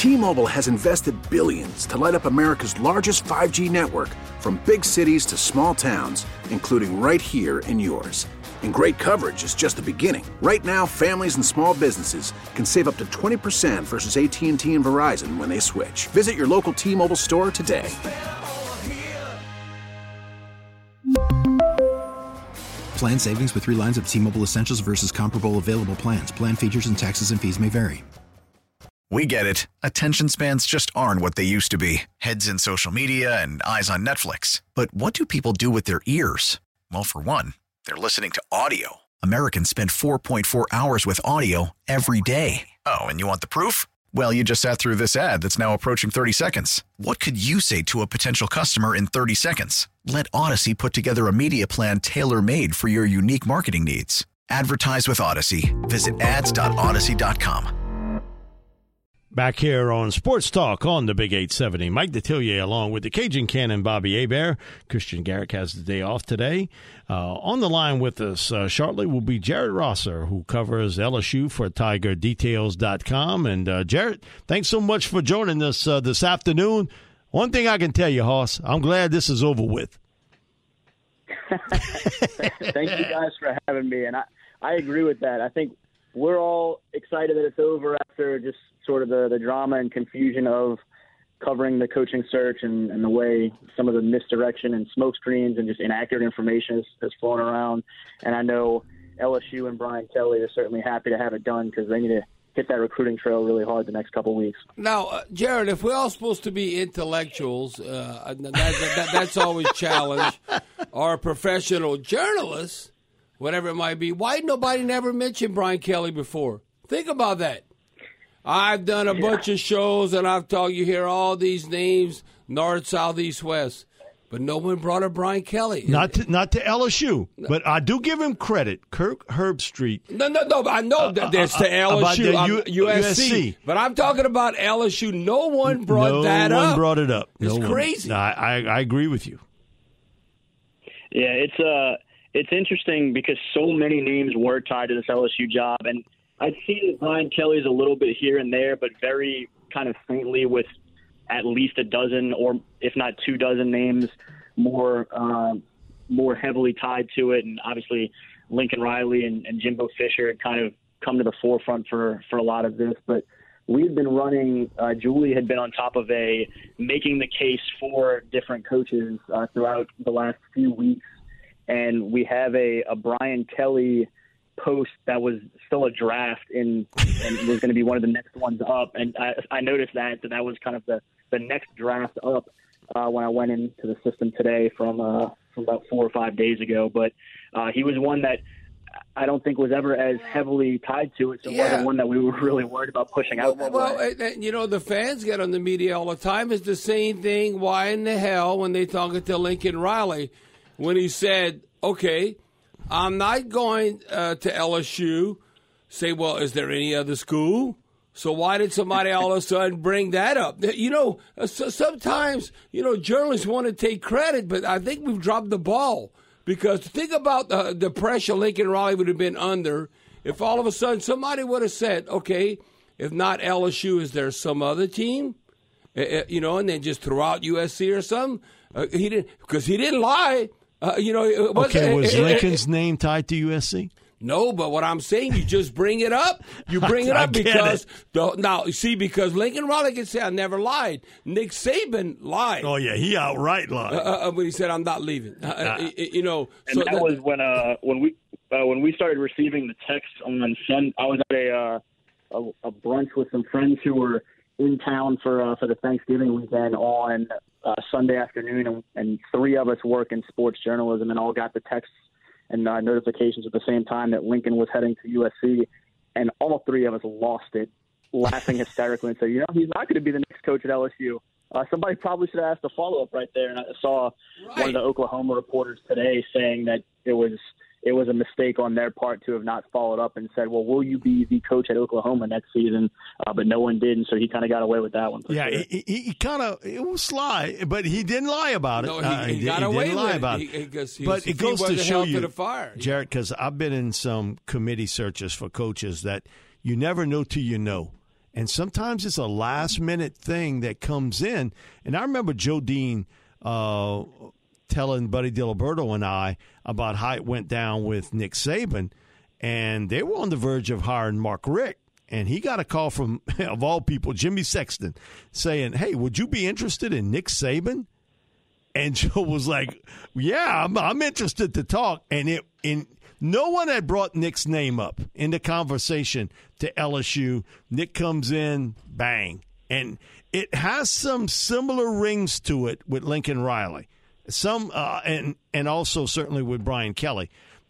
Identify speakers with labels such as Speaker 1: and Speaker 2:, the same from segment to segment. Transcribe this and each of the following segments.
Speaker 1: T-Mobile has invested billions to light up America's largest 5G network, from big cities to small towns, including right here in yours. And great coverage is just the beginning. Right now, families and small businesses can save up to 20% versus AT&T and Verizon when they switch. Visit your local T-Mobile store today.
Speaker 2: Plan savings with 3 lines of T-Mobile Essentials versus comparable available plans. Plan features and taxes and fees may vary.
Speaker 3: We get it. Attention spans just aren't what they used to be. Heads in social media and eyes on Netflix. But what do people do with their ears? Well, for one, they're listening to audio. Americans spend 4.4 hours with audio every day. Oh, and you want the proof? Well, you just sat through this ad that's now approaching 30 seconds. What could you say to a potential customer in 30 seconds? Let Odyssey put together a media plan tailor-made for your unique marketing needs. Advertise with Odyssey. Visit ads.odyssey.com.
Speaker 4: Back here on Sports Talk on the Big 870. Mike Detillier along with the Cajun Cannon Bobby Hebert. Christian Garrick has the day off today. On the line with us shortly will be Jared Rosser, who covers LSU for TigerDetails.com. And Jared, thanks so much for joining us this afternoon. One thing I can tell you, Hoss, I'm glad this is over with.
Speaker 5: Thank you guys for having me. And I agree with that. I think we're all excited that it's over after just sort of the drama and confusion of covering the coaching search and the way some of the misdirection and smoke screens and just inaccurate information has flown around. And I know LSU and Brian Kelly are certainly happy to have it done because they need to hit that recruiting trail really hard the next couple of weeks.
Speaker 6: Now, Jared, if we're all supposed to be intellectuals, that's always a challenge, or professional journalists, whatever it might be, why nobody never mentioned Brian Kelly before? Think about that. I've done a bunch of shows, and I've told you here all these names, north, south, east, west, but no one brought up Brian Kelly.
Speaker 4: Not to LSU, but I do give him credit. Kirk Herbstreit.
Speaker 6: No, I know that's to LSU, USC, but I'm talking about LSU. No one brought that up.
Speaker 4: No one brought it up.
Speaker 6: It's crazy.
Speaker 4: No, I agree with you.
Speaker 5: Yeah, it's interesting because so many names were tied to this LSU job, and I'd seen Brian Kelly's a little bit here and there, but very kind of faintly with at least a dozen or if not 24 names more heavily tied to it. And obviously Lincoln Riley and Jimbo Fisher had kind of come to the forefront for a lot of this. But we've been running Julie had been on top of making the case for different coaches throughout the last few weeks. And we have a Brian Kelly post that was still a draft and was going to be one of the next ones up. And I noticed that was kind of the next draft up when I went into the system today from about 4 or 5 days ago. But he was one that I don't think was ever as heavily tied to it. So it wasn't one that we were really worried about pushing out.
Speaker 6: Well, the fans get on the media all the time. It's the same thing. Why in the hell when they talking to Lincoln Riley when he said, okay, I'm not going to LSU, say, well, is there any other school? So why did somebody all of a sudden bring that up? Sometimes, journalists want to take credit, but I think we've dropped the ball. Because think about the pressure Lincoln Riley would have been under if all of a sudden somebody would have said, okay, if not LSU, is there some other team? And then just throw out USC or something. He didn't lie.
Speaker 4: Was Lincoln's name tied to USC?
Speaker 6: No, but what I'm saying, you just bring it up. You bring it up because because Lincoln Riley can say I never lied. Nick Saban lied.
Speaker 4: Oh yeah, he outright lied
Speaker 6: when he said I'm not leaving.
Speaker 5: And that was when we started receiving the texts on Sunday. I was at a brunch with some friends who were in town for the Thanksgiving weekend on Sunday afternoon, and 3 of us work in sports journalism, and all got the texts and notifications at the same time that Lincoln was heading to USC, and all 3 of us lost it, laughing hysterically, and said, he's not going to be the next coach at LSU. Somebody probably should have asked a follow-up right there, and I saw one of the Oklahoma reporters today saying that it was a mistake on their part to have not followed up and said, well, will you be the coach at Oklahoma next season? But no one did, and so he kind of got away with that one.
Speaker 4: Yeah, sure. He kind of – it was sly, but he didn't lie about it.
Speaker 6: No, he got away with it.
Speaker 4: But it goes to show you,
Speaker 6: fire.
Speaker 4: Jared, because I've been in some committee searches for coaches that you never know till you know. And sometimes it's a last-minute thing that comes in. And I remember Joe Dean telling Buddy Diliberto and I about how it went down with Nick Saban, and they were on the verge of hiring Mark Richt. And he got a call from, of all people, Jimmy Sexton, saying, hey, would you be interested in Nick Saban? And Joe was like, yeah, I'm interested to talk. And no one had brought Nick's name up in the conversation to LSU. Nick comes in, bang. And it has some similar rings to it with Lincoln Riley. Some and also certainly with Brian Kelly.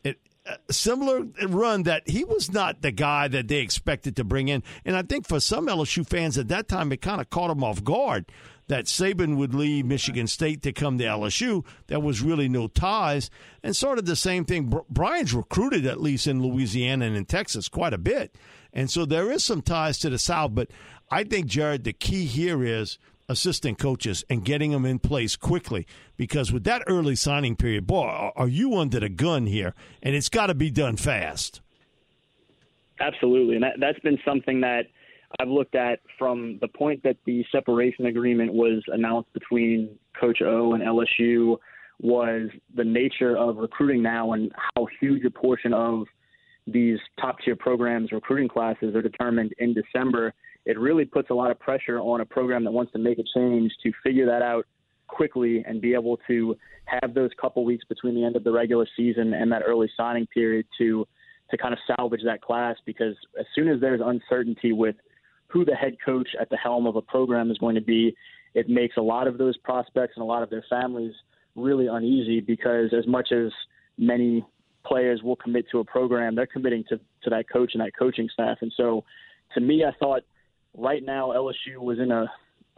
Speaker 4: Similar run that he was not the guy that they expected to bring in. And I think for some LSU fans at that time, it kind of caught them off guard that Saban would leave Michigan State to come to LSU. There was really no ties. And sort of the same thing. Brian's recruited, at least in Louisiana and in Texas, quite a bit. And so there is some ties to the South. But I think, Jared, the key here is assistant coaches and getting them in place quickly, because with that early signing period, boy, are you under the gun here, and it's got to be done fast.
Speaker 5: Absolutely, and that's been something that I've looked at from the point that the separation agreement was announced between Coach O and LSU, was the nature of recruiting now and how huge a portion of these top-tier programs' recruiting classes are determined in December. It really puts a lot of pressure on a program that wants to make a change to figure that out quickly and be able to have those couple weeks between the end of the regular season and that early signing period to kind of salvage that class, because as soon as there's uncertainty with who the head coach at the helm of a program is going to be, it makes a lot of those prospects and a lot of their families really uneasy, because as much as many players will commit to a program, they're committing to that coach and that coaching staff. And so to me, I thought right now LSU was in a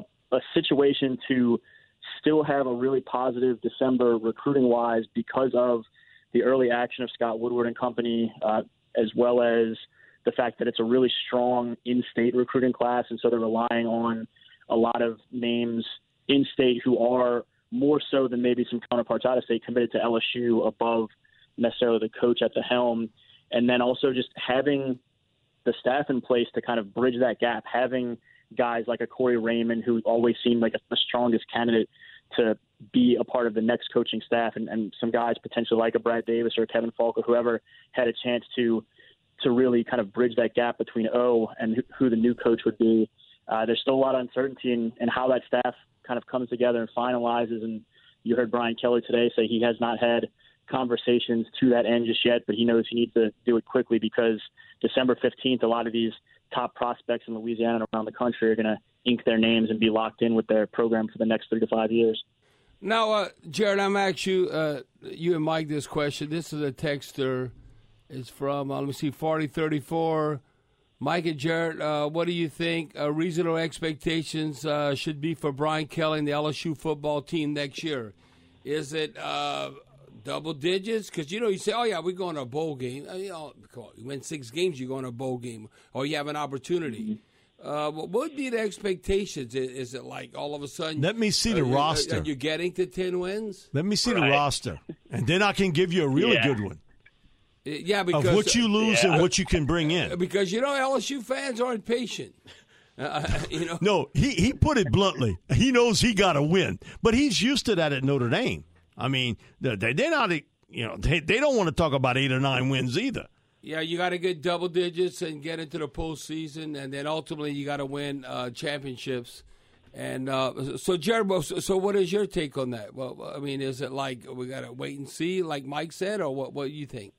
Speaker 5: situation to still have a really positive December recruiting-wise because of the early action of Scott Woodward and company, as well as the fact that it's a really strong in-state recruiting class, and so they're relying on a lot of names in-state who are more so than maybe some counterparts out of state committed to LSU above necessarily the coach at the helm. And then also just having the staff in place to kind of bridge that gap, having guys like a Corey Raymond, who always seemed like the strongest candidate to be a part of the next coaching staff, and some guys potentially like a Brad Davis or Kevin Falk or whoever had a chance to really kind of bridge that gap between O and who the new coach would be. There's still a lot of uncertainty in how that staff kind of comes together and finalizes. And you heard Brian Kelly today say he has not had conversations to that end just yet, but he knows he needs to do it quickly, because December 15th, a lot of these top prospects in Louisiana and around the country are going to ink their names and be locked in with their program for the next 3 to 5 years.
Speaker 6: Now, Jared, I'm asking you and Mike this question. This is a texter. It's from, let me see, 4034. Mike and Jared, what do you think reasonable expectations should be for Brian Kelly and the LSU football team next year? Is it double digits? Because, you say, oh, yeah, we're going to a bowl game. You win 6 games, you're going to a bowl game, or you have an opportunity. What would be the expectations? Is it like all of a sudden?
Speaker 4: Let me see the roster.
Speaker 6: Are you getting to 10 wins?
Speaker 4: Let me see the roster, and then I can give you a really good one.
Speaker 6: Yeah, because
Speaker 4: of what you lose and what you can bring in.
Speaker 6: Because LSU fans aren't patient.
Speaker 4: No, he put it bluntly. He knows he got to win, but he's used to that at Notre Dame. I mean, they're not. They don't want to talk about 8 or 9 wins either.
Speaker 6: Yeah, you got to get double digits and get into the postseason, and then ultimately you got to win championships. And so, Jared, so what is your take on that? Well, I mean, is it like we got to wait and see, like Mike said, or what do you think?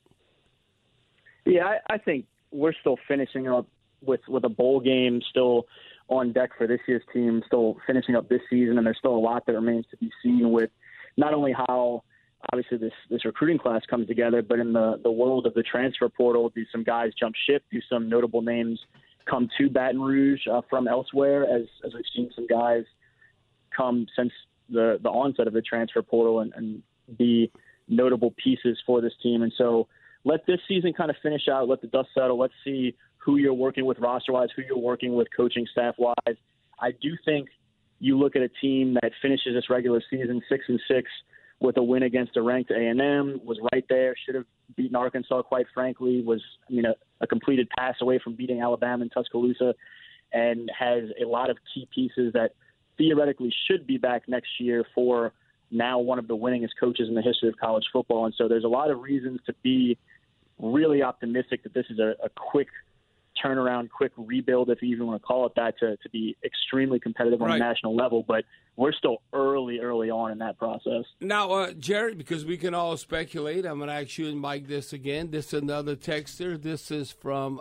Speaker 5: Yeah, I think we're still finishing up with a bowl game still on deck for this year's team, still finishing up this season, and there's still a lot that remains to be seen with not only how obviously this recruiting class comes together, but in the world of the transfer portal, do some guys jump ship, do some notable names come to Baton Rouge from elsewhere, as we've seen some guys come since the onset of the transfer portal and be notable pieces for this team. And so let this season kind of finish out, let the dust settle, let's see who you're working with roster-wise, who you're working with coaching staff-wise. I do think you look at a team that finishes this regular season 6-6 with a win against a ranked A&M, was right there, should have beaten Arkansas, quite frankly, was a completed pass away from beating Alabama and Tuscaloosa. and has a lot of key pieces that theoretically should be back next year for now one of the winningest coaches in the history of college football. And so there's a lot of reasons to be really optimistic that this is a quick turnaround, quick rebuild, if you even want to call it that, to be extremely competitive on a national level. But we're still early on in that process.
Speaker 6: Now, Jared, because we can all speculate, I'm going to ask you and Mike this again. This is another texter. This is from,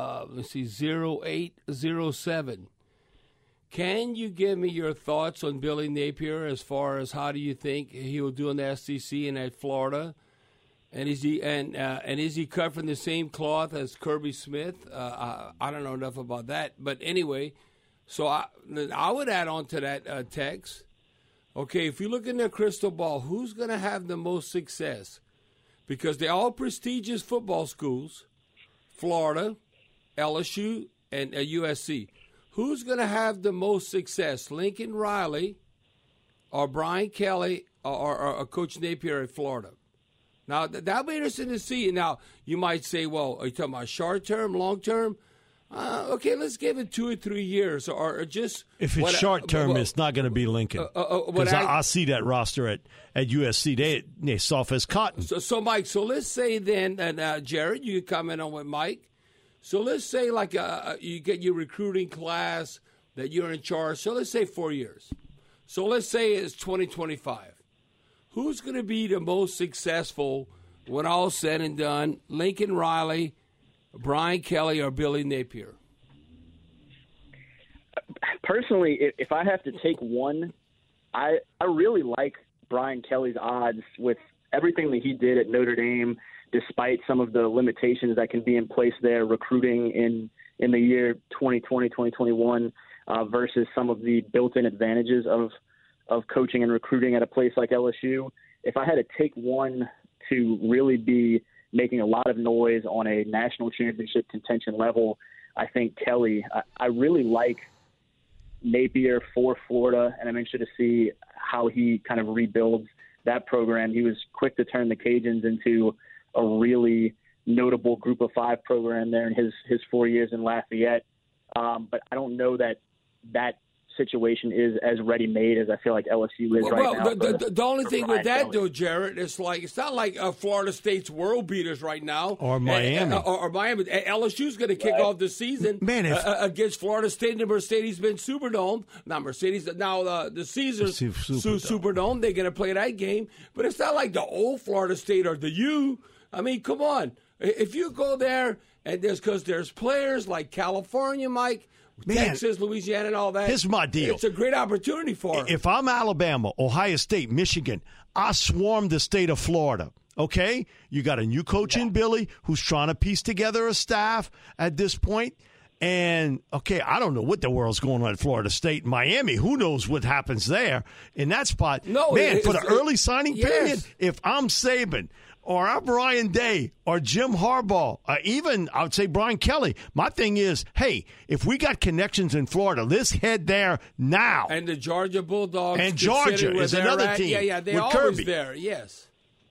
Speaker 6: 0807. Can you give me your thoughts on Billy Napier as far as how do you think he will do in the SEC and at Florida? And is he cut from the same cloth as Kirby Smith? I don't know enough about that, but anyway, so I would add on to that text. Okay, if you look in their crystal ball, who's going to have the most success? Because they're all prestigious football schools: Florida, LSU, and USC. Who's going to have the most success? Lincoln Riley, or Brian Kelly, or Coach Napier at Florida? Now, that'll be interesting to see. Now, you might say, well, are you talking about short term, long term? Okay, let's give it 2 or 3 years, or just
Speaker 4: if it's short term, it's not going to be Lincoln. Because I see that roster at USC. They soft as cotton.
Speaker 6: So Mike, so let's say then, and Jared, you can comment on what Mike. So let's say like you get your recruiting class that you're in charge. So let's say 4 years. So let's say it's 2025. Who's going to be the most successful when all's said and done? Lincoln Riley, Brian Kelly, or Billy Napier?
Speaker 5: Personally, if I have to take one, I really like Brian Kelly's odds with everything that he did at Notre Dame, despite some of the limitations that can be in place there, recruiting in the year 2020, 2021, versus some of the built-in advantages of coaching and recruiting at a place like LSU. If I had to take one to really be making a lot of noise on a national championship contention level, I think Kelly. I really like Napier for Florida, and I'm interested to see how he kind of rebuilds that program. He was quick to turn the Cajuns into a really notable Group of Five program there in his 4 years in Lafayette. But I don't know that situation is as ready-made as I feel like LSU is right now.
Speaker 6: The only thing with that, though, Jared, it's not like Florida State's world beaters right now.
Speaker 4: Or Miami.
Speaker 6: Or Miami. LSU's going to kick off the season against Florida State in the Mercedes-Benz Superdome. Not Mercedes, now the Caesars Superdome. They're going to play that game. But it's not like the old Florida State or the U. I mean, come on. If you go there, and there's players like California, Mike, Texas, Louisiana, and all that.
Speaker 4: Here's my deal.
Speaker 6: It's a great opportunity for them.
Speaker 4: If I'm Alabama, Ohio State, Michigan, I swarm the state of Florida. Okay? You got a new coach in Billy who's trying to piece together a staff at this point. And, okay, I don't know what the world's going on at Florida State. Miami, who knows what happens there in that spot.
Speaker 6: No,
Speaker 4: for the early signing period, if I'm Saban, or I'm Ryan Day, or Jim Harbaugh, or even, I would say, Brian Kelly. My thing is, hey, if we got connections in Florida, let's head there now.
Speaker 6: And the Georgia Bulldogs.
Speaker 4: And Georgia is another team.
Speaker 6: Yeah, they're always
Speaker 4: Kirby
Speaker 6: there, yes.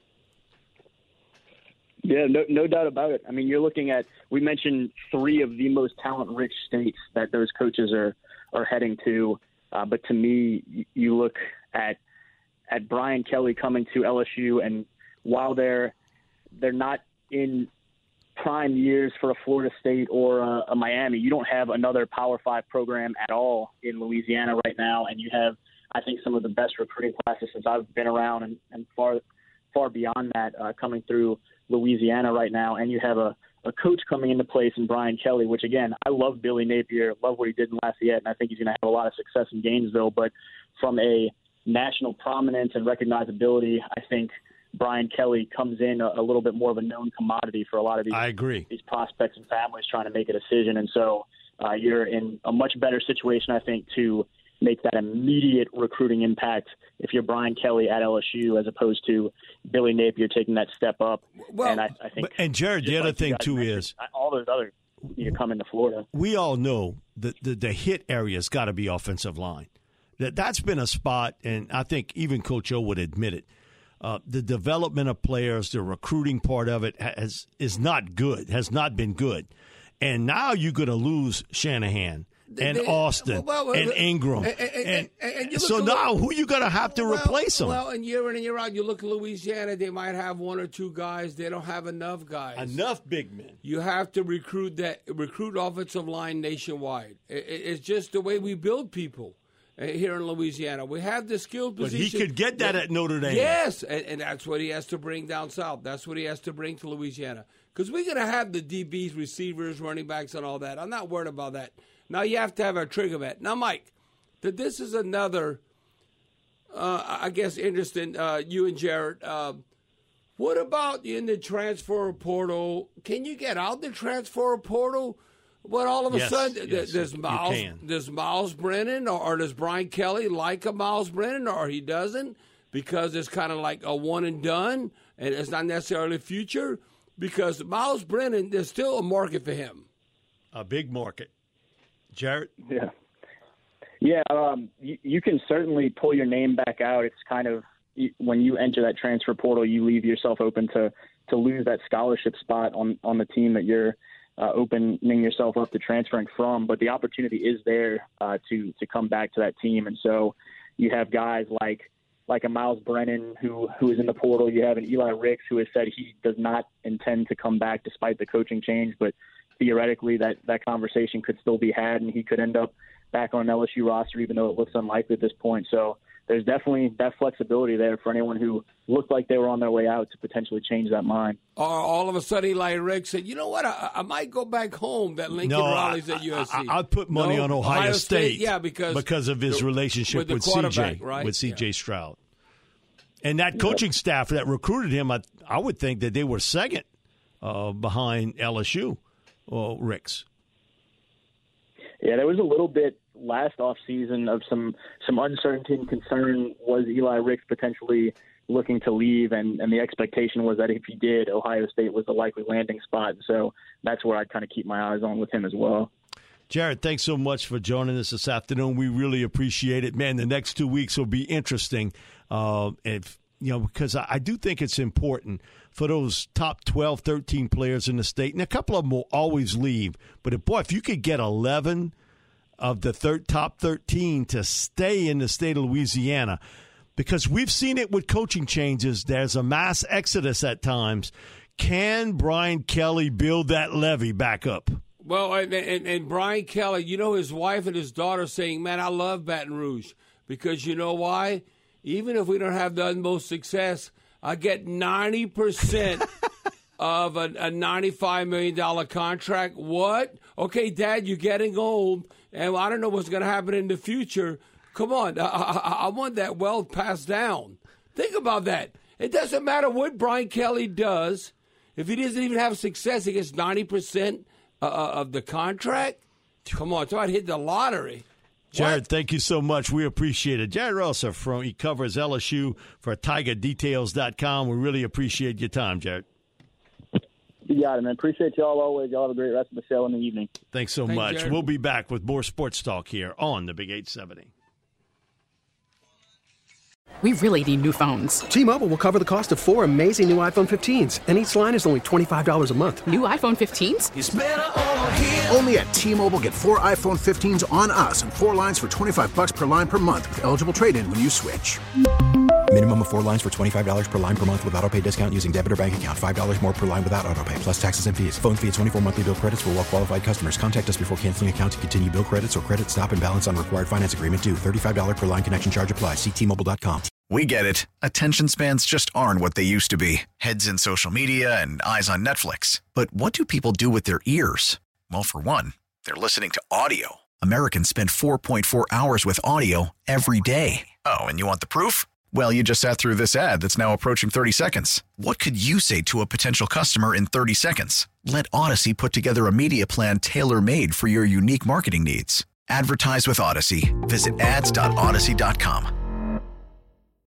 Speaker 5: Yeah, no doubt about it. I mean, you're looking at, we mentioned 3 of the most talent-rich states that those coaches are heading to. But to me, you look at Brian Kelly coming to LSU, and while they're not in prime years for a Florida State or a Miami, you don't have another Power 5 program at all in Louisiana right now, and you have, I think, some of the best recruiting classes since I've been around, and far beyond that coming through Louisiana right now, and you have a coach coming into place in Brian Kelly, which, again, I love Billy Napier, love what he did in Lafayette, and I think he's going to have a lot of success in Gainesville, but from a national prominence and recognizability, I think Brian Kelly comes in a little bit more of a known commodity for a lot of these prospects and families trying to make a decision. And so you're in a much better situation, I think, to make that immediate recruiting impact if you're Brian Kelly at LSU as opposed to Billy Napier taking that step up.
Speaker 6: Well,
Speaker 5: and I think,
Speaker 4: and Jared, the other thing too is
Speaker 5: all those other need to come into Florida.
Speaker 4: We all know that the hit area's got to be offensive line. That's been a spot, and I think even Coach O would admit it. The development of players, the recruiting part of it is not good, has not been good. And now you're going to lose Shanahan. and Austin and Ingram. And so now who you going to have to replace them?
Speaker 6: Well, and year in and year out, you look at Louisiana, they might have one or two guys. They don't have enough guys.
Speaker 4: Enough big men.
Speaker 6: You have to recruit offensive line nationwide. It's just the way we build people here in Louisiana. We have the skilled position.
Speaker 4: But he could get that at Notre Dame.
Speaker 6: Yes, and that's what he has to bring down south. That's what he has to bring to Louisiana. Because we're going to have the DBs, receivers, running backs, and all that. I'm not worried about that. Now you have to have a trigger bet. Now, Mike, this is another, I guess, interesting, you and Jared. What about in the transfer portal? Can you get out the transfer portal? But all of a sudden, does Miles Brennan or does Brian Kelly like a Miles Brennan or he doesn't because it's kind of like a one and done and it's not necessarily the future? Because Miles Brennan, there's still a market for him.
Speaker 4: A big market. Jared?
Speaker 5: Yeah. Yeah, you can certainly pull your name back out. It's kind of when you enter that transfer portal, you leave yourself open to lose that scholarship spot on the team that you're opening yourself up to transferring from. But the opportunity is there to come back to that team. And so you have guys like a Miles Brennan who is in the portal. You have an Eli Ricks who has said he does not intend to come back despite the coaching change, but theoretically that conversation could still be had, and he could end up back on an LSU roster, even though it looks unlikely at this point. So there's definitely that flexibility there for anyone who looked like they were on their way out to potentially change that mind.
Speaker 6: Or all of a sudden, Eli Ricks said, you know what, I might go back home that Lincoln Riley's at USC.
Speaker 4: I'd put money on Ohio State because of his relationship with CJ,
Speaker 6: right?
Speaker 4: with CJ Stroud. And that coaching staff that recruited him, I would think that they were second behind LSU, Ricks.
Speaker 5: Yeah, there was a little bit last offseason of some uncertainty and concern. Was Eli Ricks potentially looking to leave? And the expectation was that if he did, Ohio State was the likely landing spot. So that's where I'd kind of keep my eyes on with him as well.
Speaker 4: Jared, thanks so much for joining us this afternoon. We really appreciate it. Man, the next 2 weeks will be interesting. Because I do think it's important for those top 12, 13 players in the state, and a couple of them will always leave. But, if you could get 11 of the top 13 to stay in the state of Louisiana, because we've seen it with coaching changes, there's a mass exodus at times. Can Brian Kelly build that levee back up?
Speaker 6: Well, and Brian Kelly, his wife and his daughter saying, man, I love Baton Rouge. Because you know why? Even if we don't have the utmost success, I get 90% of a $95 million contract. What? Okay, Dad, you're getting old, and I don't know what's going to happen in the future. Come on, I want that wealth passed down. Think about that. It doesn't matter what Brian Kelly does. If he doesn't even have success, he gets 90% of the contract. Come on, it's about hitting the lottery.
Speaker 4: Jared, thank you so much. We appreciate it. Jared Rosa, he covers LSU for TigerDetails.com. We really appreciate your time, Jared.
Speaker 5: You got it, man. Appreciate y'all always. Y'all have a great rest of the show in the evening.
Speaker 4: Thanks so much. Jared. We'll be back with more sports talk here on the Big 870.
Speaker 7: We really need new phones.
Speaker 8: T-Mobile will cover the cost of 4 amazing new iPhone 15s, and each line is only $25 a month.
Speaker 7: New iPhone 15s?
Speaker 1: It's better over here. Only at T-Mobile, get 4 iPhone 15s on us and 4 lines for $25 per line per month with eligible trade-in when you switch.
Speaker 2: Minimum of 4 lines for $25 per line per month with autopay discount using debit or bank account. $5 more per line without autopay, plus taxes and fees. Phone fee at 24 monthly bill credits for well-qualified customers. Contact us before canceling account to continue bill credits or credit stop and balance on required finance agreement due. $35 per line connection charge applies. See T-Mobile.com.
Speaker 3: We get it. Attention spans just aren't what they used to be. Heads in social media and eyes on Netflix. But what do people do with their ears? Well, for one, they're listening to audio. Americans spend 4.4 hours with audio every day. Oh, and you want the proof? Well, you just sat through this ad that's now approaching 30 seconds. What could you say to a potential customer in 30 seconds? Let Odyssey put together a media plan tailor-made for your unique marketing needs. Advertise with Odyssey. Visit ads.odyssey.com.